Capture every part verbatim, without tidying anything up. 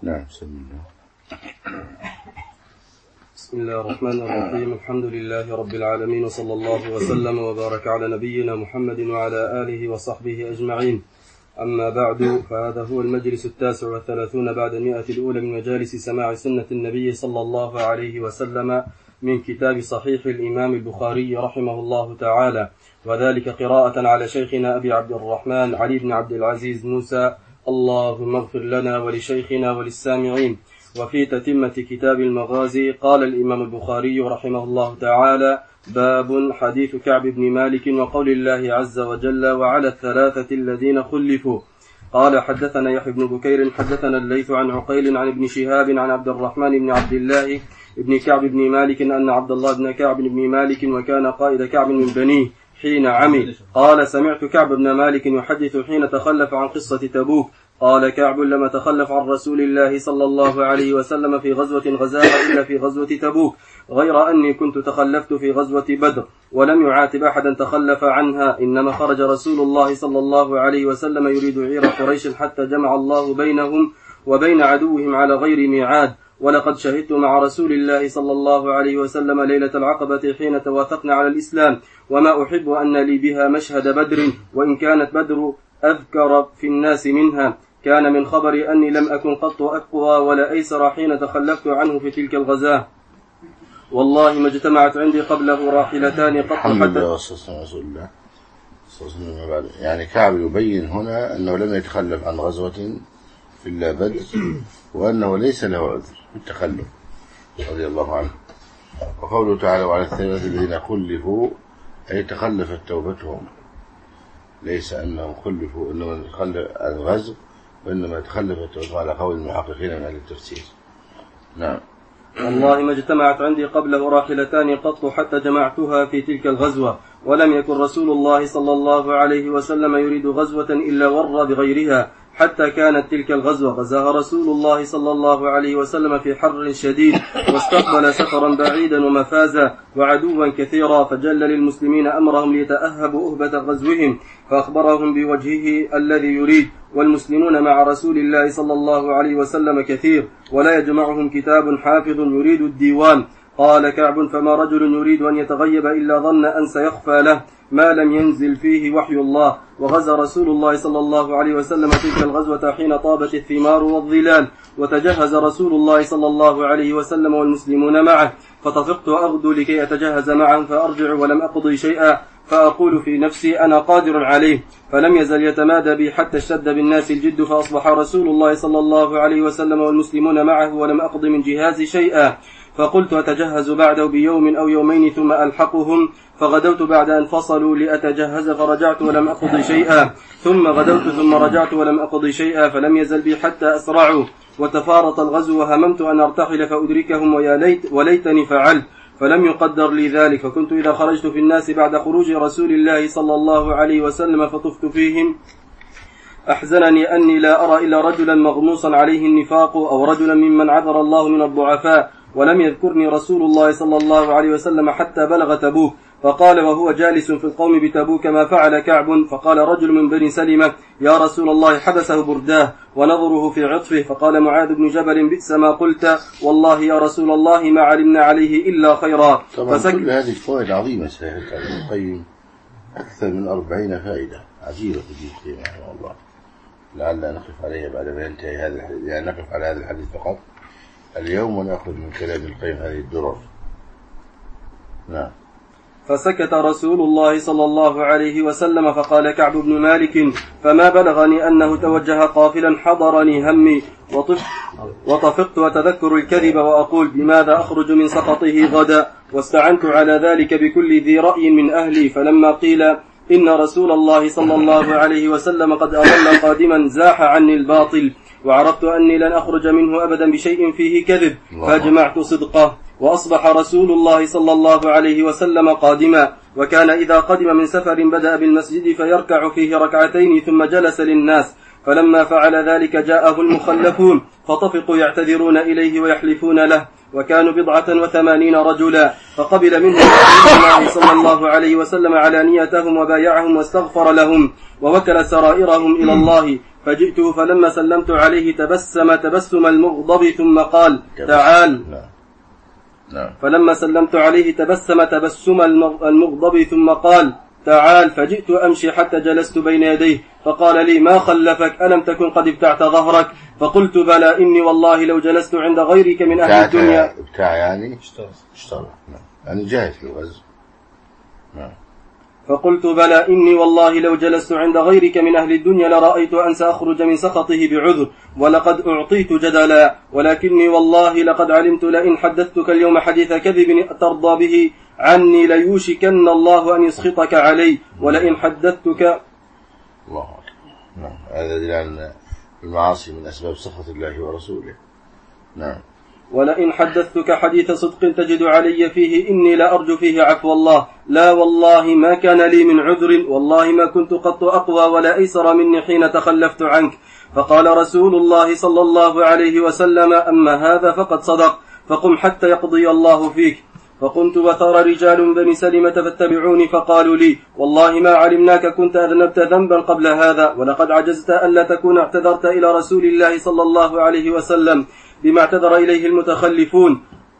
نعم. بسم الله. بسم الله الرحمن الرحيم. الحمد لله رب العالمين، وصلى الله وسلم وبارك على نبينا محمد وعلى آله وصحبه أجمعين. أما بعد، فهذا هو المجلس التاسع والثلاثون بعد المئة الأولى من مجالس سماع سنة النبي صلى الله عليه وسلم من كتاب صحيح الإمام البخاري رحمه الله تعالى، وذلك قراءة على شيخنا أبي عبد الرحمن علي بن عبد العزيز موسى، اللهم اغفر لنا ولشيخنا وللسامعين. وفي تتمة كتاب المغازي قال الإمام البخاري رحمه الله تعالى: باب حديث كعب بن مالك وقول الله عز وجل: وعلى الثلاثة الذين خلفوا. قال: حدثنا يحيى بن بكير حدثنا الليث عن عقيل عن ابن شهاب عن عبد الرحمن بن عبد الله بن كعب بن مالك أن عبد الله بن كعب بن مالك وكان قائد كعب من بنيه حين عمي، قال: سمعت كعب بن مالك يحدث حين تخلف عن قصة تبوك. قال كعب: لما تخلف عن رسول الله صلى الله عليه وسلم في غزوة غزاها إلا في غزوة تبوك، غير أني كنت تخلفت في غزوة بدر ولم يعاتب أحدا تخلف عنها، إنما خرج رسول الله صلى الله عليه وسلم يريد عير قريش حتى جمع الله بينهم وبين عدوهم على غير ميعاد. ولقد شهدت مع رسول الله صلى الله عليه وسلم ليلة العقبة حين توافقنا على الإسلام، وما أحب أن لي بها مشهد بدر، وإن كانت بدر أذكر في الناس منها. كان من خبري أني لم أكن قط أقوى ولا أيسر حين تخلفت عنه في تلك الغزاة، والله ما اجتمعت عندي قبله راحلتان قط حتى. يعني كعب يبين هنا أنه لم يتخلف عن غزوة إلا بدر، وأنه ليس له عذر بالتخلف رضي الله عنه. وقوله تعالى: وعلى الثلاثة الذين خلفوا، أي تخلفت توبتهم، ليس أنهم خلفوا إنما تخلف عن غزو، وإنما تخلفت توبتهم على قول المحققين من أهل التفسير. نعم. والله ما اجتمعت عندي قبله راحلتان قط حتى جمعتها في تلك الغزوة، ولم يكن رسول الله صلى الله عليه وسلم يريد غزوة إلا ور بغيرها، حتى كانت تلك الغزوة غزاها رسول الله صلى الله عليه وسلم في حر شديد، واستقبل سفرا بعيدا ومفازا وعدوا كثيرا، فجل للمسلمين أمرهم ليتأهبوا أهبة غزوهم، فأخبرهم بوجهه الذي يريد. والمسلمون مع رسول الله صلى الله عليه وسلم كثير، ولا يجمعهم كتاب حافظ يريد الديوان. قال كعب: فما رجل يريد أن يتغيب إلا ظن أن سيخفى له ما لم ينزل فيه وحي الله. وغزا رسول الله صلى الله عليه وسلم تلك الغزوة حين طابت الثمار والظلال، وتجهز رسول الله صلى الله عليه وسلم والمسلمون معه، فطفقت أغدو لكي أتجهز معهم فأرجع ولم أقضي شيئا، فأقول في نفسي: أنا قادر عليه. فلم يزل يتمادى بي حتى اشتد بالناس الجد، فأصبح رسول الله صلى الله عليه وسلم والمسلمون معه ولم أقض من جهاز شيئا، فقلت أتجهز بعده بيوم أو يومين ثم ألحقهم، فغدوت بعد أن فصلوا لأتجهز فرجعت ولم أقضي شيئا، ثم غدوت ثم رجعت ولم أقضي شيئا، فلم يزل بي حتى أسرعوا وتفارط الغزو، وهممت أن أرتحل فأدركهم ويا ليت وليتني فعلت، فلم يقدر لي ذلك. فكنت إذا خرجت في الناس بعد خروج رسول الله صلى الله عليه وسلم فطفت فيهم أحزنني أني لا أرى إلا رجلا مغموصا عليه النفاق، أو رجلا ممن عذر الله من الضعفاء، ولم يذكرني رسول الله صلى الله عليه وسلم حتى بلغ تبوك. فقال وهو جالس في القوم بتبوك: ما فعل كعب؟ فقال رجل من بني سلمة: يا رسول الله حبسه برداه ونظره في عطفه. فقال معاذ بن جبل: بئس ما قلت، والله يا رسول الله ما علمنا عليه إلا خيرا. طبعا فسك... كل هذه الفوائد عظيمة سيدنا ابن القيم، أكثر من أربعين فائدة عجيبة في دين رحمه الله، لعلنا نقف عليها بعد ما ينتهي هذا الحديث، يعني نقف على هذا الحديث فقط اليوم ونأخذ من كلام القيم هذه الدرر. نعم. فسكت رسول الله صلى الله عليه وسلم، فقال كعب بن مالك: فما بلغني أنه توجه قافلا حضرني همي، وطفقت, وطفقت وتذكر الكذب وأقول: بماذا أخرج من سخطه غدا؟ واستعنت على ذلك بكل ذي رأي من أهلي. فلما قيل إن رسول الله صلى الله عليه وسلم قد أظل قادما زاح عني الباطل، وعرفت أني لن أخرج منه أبدا بشيء فيه كذب، فجمعت صدقه. وأصبح رسول الله صلى الله عليه وسلم قادما، وكان إذا قدم من سفر بدأ بالمسجد فيركع فيه ركعتين ثم جلس للناس، فلما فعل ذلك جاءه المخلفون فطفقوا يعتذرون إليه ويحلفون له، وكانوا بضعة وثمانين رجلا، فقبل منهم رسول الله صلى الله عليه وسلم علانيتهم وبايعهم واستغفر لهم، ووكل سرائرهم إلى الله، فجئته فلما سلمت عليه تبسم تبسم المغضب ثم قال تعال. لا. لا. فلما سلمت عليه تبسم تبسم المغضب ثم قال تعال. فجئت أمشي حتى جلست بين يديه فقال لي ما خلفك ألم تكن قد ابتعت ظهرك؟ فقلت بلى إني والله لو جلست عند غيرك من أهل الدنيا. ابتاع يعني اشترى يعني جاهز في الغزو. فقلت بلى إني والله لو جلست عند غيرك من أهل الدنيا لرأيت أن سأخرج من سخطه بعذر ولقد أعطيت جدلا، ولكني والله لقد علمت لئن حدثتك اليوم حديث كذب ترضى به عني ليوشكن الله أن يسخطك علي، ولئن حدثتك الله نعم. هذا دليل على المعاصي من أسباب سخط الله ورسوله. نعم. ولئن حدثتك حديث صدق تجد علي فيه إني لا أرجو فيه عفو الله، لا والله ما كان لي من عذر، والله ما كنت قط أقوى ولا أيسر مني حين تخلفت عنك. فقال رسول الله صلى الله عليه وسلم أما هذا فقد صدق، فقم حتى يقضي الله فيك. فقمت وثار رجال بني سلمة فاتبعوني فقالوا لي والله ما علمناك كنت أذنبت ذنبا قبل هذا، ولقد عجزت ألا تكون اعتذرت إلى رسول الله صلى الله عليه وسلم بما اعتذر إليه المتخلفون،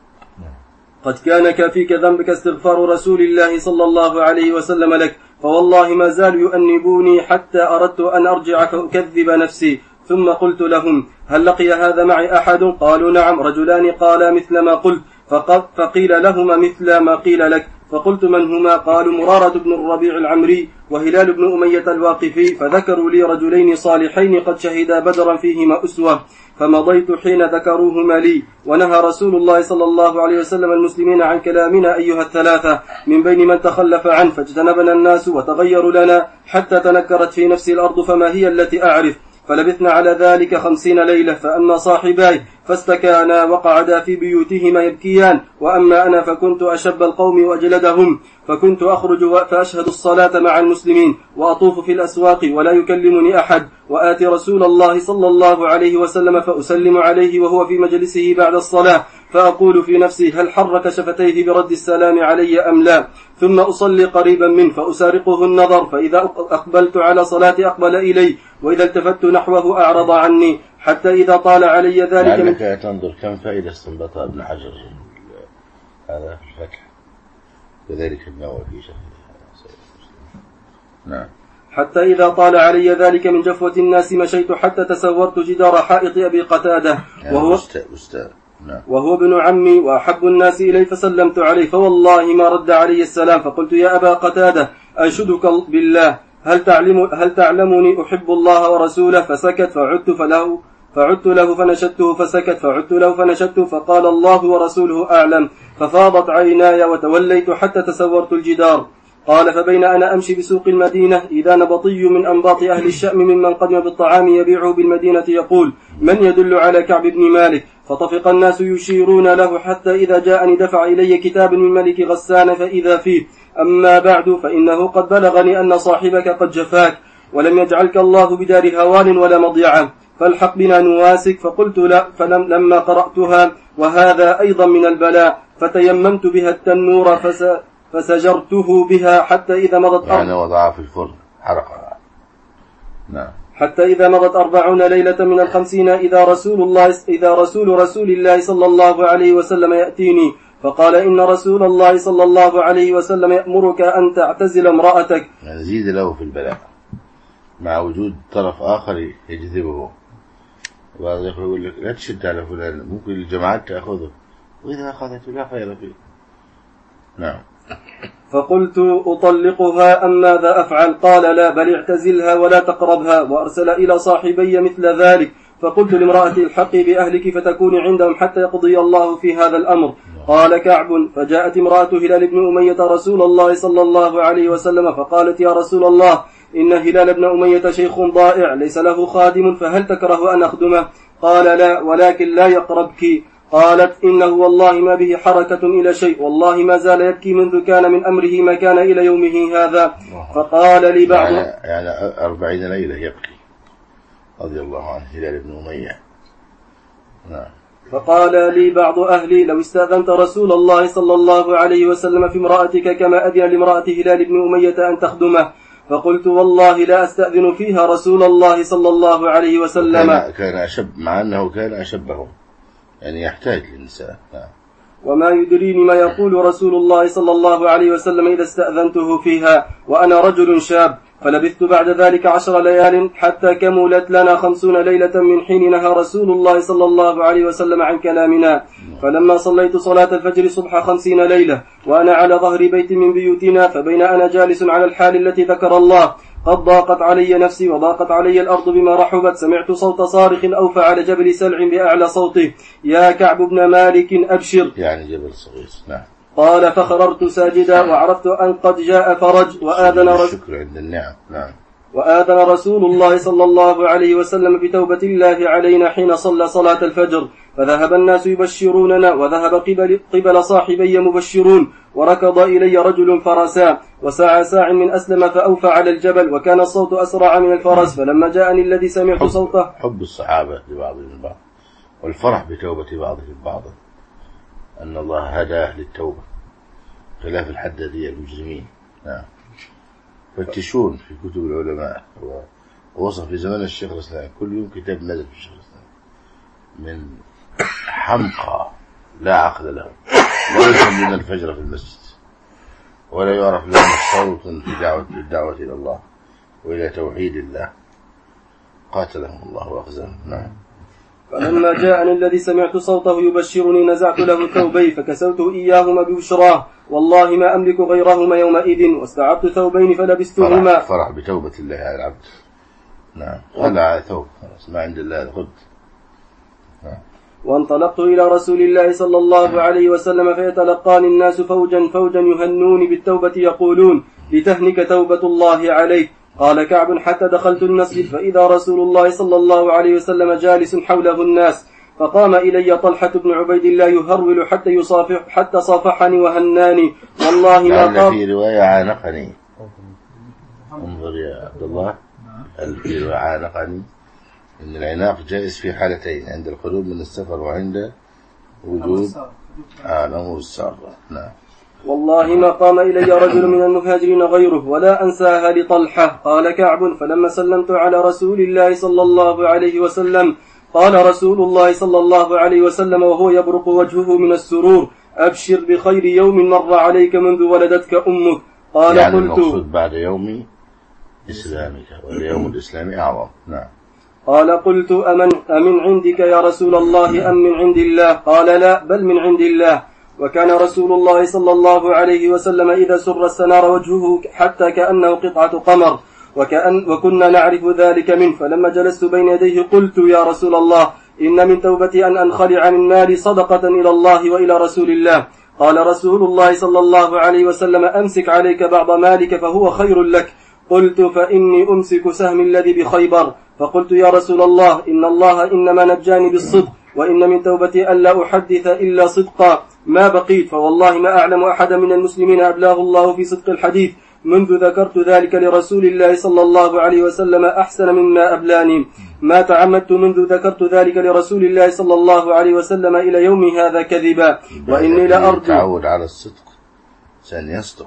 قد كان كافيك ذنبك استغفار رسول الله صلى الله عليه وسلم لك، فوالله ما زالوا يؤنبوني حتى أردت أن أرجع فأكذب نفسي. ثم قلت لهم هل لقي هذا معي أحد؟ قالوا نعم رجلان قالا مثل ما قلت، فقيل لهما مثل ما قيل لك. فقلت من هما؟ قالوا مرارة بن الربيع العمري وهلال بن أمية الواقفي، فذكروا لي رجلين صالحين قد شهدا بدرا فيهما أسوة، فمضيت حين ذكروهما لي. ونهى رسول الله صلى الله عليه وسلم المسلمين عن كلامنا أيها الثلاثة من بين من تخلف عنه، فاجتنبنا الناس وتغيروا لنا حتى تنكرت في نفسي الأرض فما هي التي أعرف. فلبثنا على ذلك خمسين ليلة، فأما صاحباي فاستكانا وقعدا في بيوتهما يبكيان، وأما أنا فكنت أشب القوم وأجلدهم، فكنت أخرج فأشهد الصلاة مع المسلمين وأطوف في الأسواق ولا يكلمني أحد، وآتي رسول الله صلى الله عليه وسلم فأسلم عليه وهو في مجلسه بعد الصلاة، فأقول في نفسي هل حرك شفتيه برد السلام علي أم لا، ثم أصلي قريبا منه فأسارقه النظر، فإذا أقبلت على صلاتي أقبل إلي، وإذا التفت نحوه أعرض عني، حتى إذا طال علي ذلك. لعلك تنظر كم فائدة استنبطها ابن حجر هذا في الفتح، كذلك النووي في شرحه. نعم. حتى إذا طال علي ذلك من جفوة الناس مشيت حتى تسورت جدار حائط أبي قتادة، وهو نعم. وهو ابن عمي وأحب الناس إلي، فسلمت عليه فوالله ما رد علي السلام، فقلت يا أبا قتادة أنشدك بالله هل تعلم هل تعلمني أحب الله ورسوله؟ فسكت، فعدت فله فعدت له فنشدته فسكت، فعدت له فنشدته، فقال الله ورسوله أعلم، ففاضت عيناي وتوليت حتى تسورت الجدار. قال فبين أنا أمشي بسوق المدينة إذا نبطي من أنباط أهل الشأم ممن قدم بالطعام يبيعه بالمدينة يقول من يدل على كعب بن مالك؟ فطفق الناس يشيرون له حتى إذا جاءني دفع إلي كتاب من ملك غسان فإذا فيه أما بعد فإنه قد بلغني أن صاحبك قد جفاك ولم يجعلك الله بدار هوان ولا مضيعة، فالحق بنا نواسك. فقلت لا، فلما قرأتها وهذا أيضا من البلاء فتيممت بها التنور فس فسجرته بها حتى إذا مضت يعني وضعها في الفرن حرقها. نعم. حتى إذا مضت أربعون ليلة من الخمسين إذا رسول الله إذا رسول رسول الله صلى الله عليه وسلم يأتيني فقال إن رسول الله صلى الله عليه وسلم يأمرك أن تعتزل امرأتك. يعني زيد له في البلاء مع وجود طرف آخر يجذبه، وبعض يقول لك لا تشد على فلان ممكن الجماعات تأخذه، وإذا أخذته لا خير فيه. نعم. فقلت أطلقها أم ماذا أفعل؟ قال لا، بل اعتزلها ولا تقربها، وأرسل إلى صاحبي مثل ذلك. فقلت لامرأتي الحقي بأهلك فتكوني عندهم حتى يقضي الله في هذا الأمر. قال كعب فجاءت امرأة هلال بن أمية رسول الله صلى الله عليه وسلم فقالت يا رسول الله إن هلال بن أمية شيخ ضائع ليس له خادم، فهل تكره أن أخدمه؟ قال لا، ولكن لا يقربك. قالت إنه والله ما به حركة إلى شيء، والله ما زال يبكي منذ كان من أمره ما كان إلى يومه هذا. فقال لي بعض يعني أربعين ليلة يبكي رضي الله عنه هلال بن أمية. نعم. فقال لي بعض أهلي لو استأذنت رسول الله صلى الله عليه وسلم في امرأتك كما أذن لامرأة هلال بن أمية أن تخدمه. فقلت والله لا أستأذن فيها رسول الله صلى الله عليه وسلم. كان, كان أشب، مع أنه كان أشبهم، يعني يحتاج للنساء. وما يدريني ما يقول رسول الله صلى الله عليه وسلم إذا استأذنته فيها وأنا رجل شاب. فلبثت بعد ذلك عشر ليال حتى كملت لنا خمسون ليلة من حين نهى رسول الله صلى الله عليه وسلم عن كلامنا. فلما صليت صلاة الفجر صبح خمسين ليلة وأنا على ظهر بيت من بيوتنا، فبين أنا جالس على الحال التي ذكر الله قد ضاقت علي نفسي وضاقت علي الأرض بما رحبت، سمعت صوت صارخ أوفى على جبل سلع بأعلى صوته: يا كعب بن مالك أبشر. يعني جبل صغير. نعم. قال: فخررت ساجدا وعرفت أن قد جاء فرج وآذن رسول عند النعم. نعم. وآذن رسول الله صلى الله عليه وسلم بتوبة الله علينا حين صلى صلاة الفجر، فذهب الناس يبشروننا وذهب قبل, قبل صاحبي مبشرون، وركض إلي رجل فرسا وسعى ساع من أسلم فأوفى على الجبل، وكان الصوت أسرع من الفرس. فلما جاءني الذي سمعت حب صوته حب الصحابة لبعضهم البعض والفرح بتوبة بعضهم بعضا، أن الله هداه للتوبة خلاف الحدادية المجرمين. نعم. فتشون في كتب العلماء، ووصف في زمان الشيخ الإسلام كل يوم كتاب نزل في الشيخ الإسلام من حمقى لا عقل له، ولا يصلون الفجر في المسجد، ولا يعرف لهم صوت في دعوة الدعوة إلى الله وإلى توحيد الله، قاتلهم الله وأخزاهم. نعم. فلما جاءني الذي سمعت صوته يبشرني نزعت له ثوبي فكسوته إياهما ببشراه، والله ما أملك غيرهما يومئذ، واستعبت ثوبين فلبستهما. فرح, فرح بتوبة الله على العبد. نعم. خلع ثوب ما عند الله خذ. نعم. وانطلقت إلى رسول الله صلى الله عليه وسلم فيتلقاني الناس فوجا فوجا يهنوني بالتوبة يقولون: لتهنك توبة الله عليك. قال كعب: حتى دخلت المسجد فإذا رسول الله صلى الله عليه وسلم جالس حوله الناس، فقام إلي طلحة بن عبيد الله يهرول حتى يصافح حتى صافحني وهناني، والله ما قام. في رواية عانقني. انظر يا عبد الله، في رواية عانقني، إن العناق جائز في حالتين: عند الخروج من السفر وعند وجود الأمور السارة. نعم. والله ما قام إلي رجل من المهاجرين غيره، ولا أنساها لطلحة. قال كعب: فلما سلمت على رسول الله صلى الله عليه وسلم قال رسول الله صلى الله عليه وسلم وهو يبرق وجهه من السرور: أبشر بخير يوم مر عليك منذ ولدتك أمك. قال: يعني قلت: المقصود بعد يوم إسلامك، واليوم الإسلامي أعظم. نعم. قال: قلت: أمن, أمن عندك يا رسول الله أم من عند الله؟ قال: لا، بل من عند الله. وكان رسول الله صلى الله عليه وسلم إذا سر استنار وجهه حتى كأنه قطعة قمر، وكأن وكنا نعرف ذلك منه. فلما جلست بين يديه قلت: يا رسول الله، إن من توبتي أن أنخلع من مالي صدقة إلى الله وإلى رسول الله. قال رسول الله صلى الله عليه وسلم: أمسك عليك بعض مالك فهو خير لك. قلت: فإني أمسك سهم الذي بخيبر. فقلت: يا رسول الله، إن الله إنما نجاني بالصدق، وإن من توبتي ألا أحدث إلا صدقا ما بقيت، فوالله ما أعلم أحد من المسلمين أبلاه الله في صدق الحديث منذ ذكرت ذلك لرسول الله صلى الله عليه وسلم أحسن مما أبلاني. ما تعمدت منذ ذكرت ذلك لرسول الله صلى الله عليه وسلم إلى يوم هذا كذبا، وإني لأرجو. تعود على الصدق، سن يصدق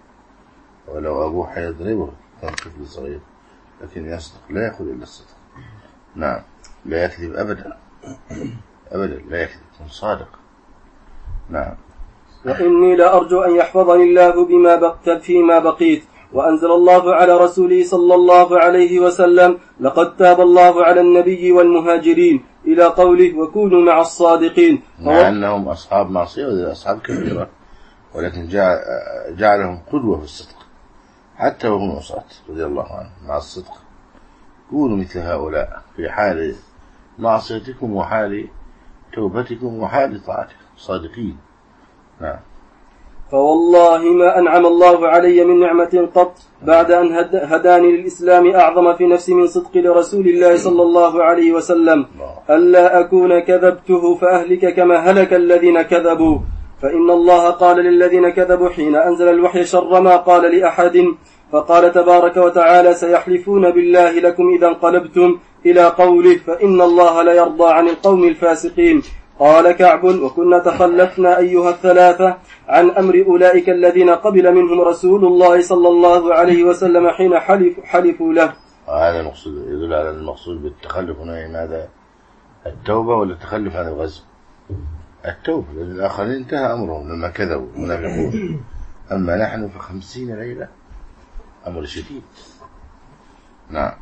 ولو أبوه حيضربه كان طفل صغير، لكن يصدق، لا يأخذ إلا الصدق. نعم. لا يكذب أبدا أبدا، لا يكذب، يكون صادق. نعم. وإني لأرجو أن يحفظني الله بما بقت فيما بقيت. وأنزل الله على رسوله صلى الله عليه وسلم: لقد تاب الله على النبي والمهاجرين، إلى قوله: وكونوا مع الصادقين. مع أنهم أصحاب معصية وأصحاب كبيرة، ولكن جعلهم قدوة في الصدق حتى وهم عصاة رضي الله عنهم. مع الصدق كونوا مثل هؤلاء في حال معصيتكم وحال توبتكم وحال طاعتكم صادقين. نعم. فوالله ما أنعم الله علي من نعمة قط بعد أن هداني للإسلام أعظم في نفسي من صدق لرسول الله صلى الله عليه وسلم، ألا أكون كذبته فأهلك كما هلك الذين كذبوا. فإن الله قال للذين كذبوا حين أنزل الوحي شر ما قال لأحد، فقال تبارك وتعالى: سيحلفون بالله لكم إذا انقلبتم، إلى قوله: فإن الله لا يرضى عن القوم الفاسقين. قال كعب: وكنا تخلفنا أيها الثلاثة عن أمر أولئك الذين قبل منهم رسول الله صلى الله عليه وسلم حين حلف حلفوا له. هذا المقصود، يدل على المقصود بالتخلف هنا ماذا؟ التوبة ولا التخلف عن الغزو؟ التوبة، لأن الآخرين انتهى أمرهم لما كذبوا منافقون. أما نحن فخمسين ليلة أمر شديد. نعم.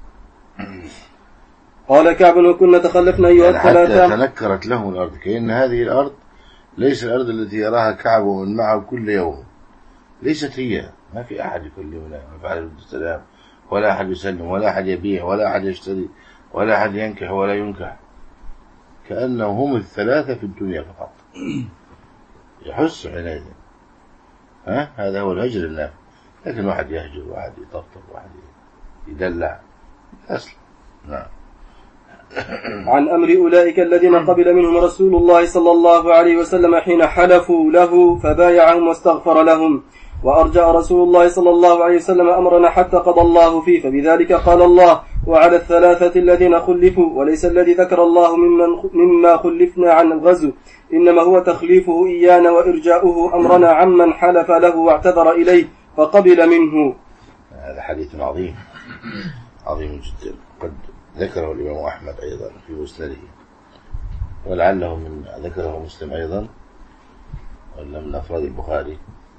قال كعب وكنا تخلفنا أيها الثلاثة يعني حتى تنكرت لهم الأرض، كأن هذه الأرض ليس الأرض التي يراها كعب ومن معه كل يوم، ليست هي. ما في أحد يكلمنا عليه السلام، ولا أحد يسلم، ولا أحد يبيع، ولا أحد يشتري، ولا أحد ينكح ولا ينكح. كأنهم هم الثلاثة في الدنيا فقط. يحس حينئذ. ها؟ هذا هو الهجر النافع. لكن واحد يهجر، واحد يطبطب، واحد يدلع أصلا. نعم. عن أمر أولئك الذين قبل منهم رسول الله صلى الله عليه وسلم حين حلفوا له فبايعهم واستغفر لهم، وأرجع رسول الله صلى الله عليه وسلم أمرنا حتى قضى الله فيه، فبذلك قال الله: وعلى الثلاثة الذين خلفوا، وليس الذي ذكر الله ممن مما خلفنا عن الغزو، إنما هو تخليفه إيانا وإرجاؤه أمرنا عمن حلف له واعتذر إليه فقبل منه. هذا حديث عظيم عظيم جدا، قد ذكره الإمام أحمد أيضا في مسنده، ولعله من ذكره مسلم أيضا، ولا من أفراد البخاري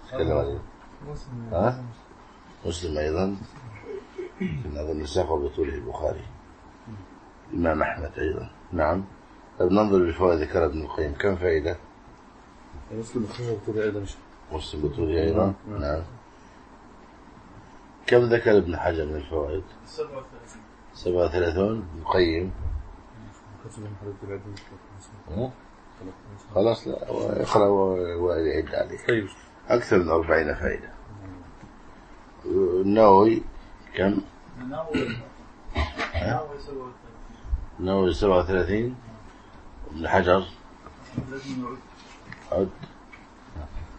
ها؟ مسلم أيضا، أظن ساق بطوله البخاري، الإمام أحمد أيضا. نعم. طيب ننظر للفوائد ذكر ابن القيم، كم فائدة؟ مسلم بطوله أيضا. مسلم بطوله أيضا. نعم. كم ذكر ابن حجر من الفوائد؟ سبعة وثلاثون. القيم خلاص، لا يقرأ ويعد عليه. أكثر من أربعين فائدة. النووي كم؟ النووي سبعة وثلاثين. ابن حجر عد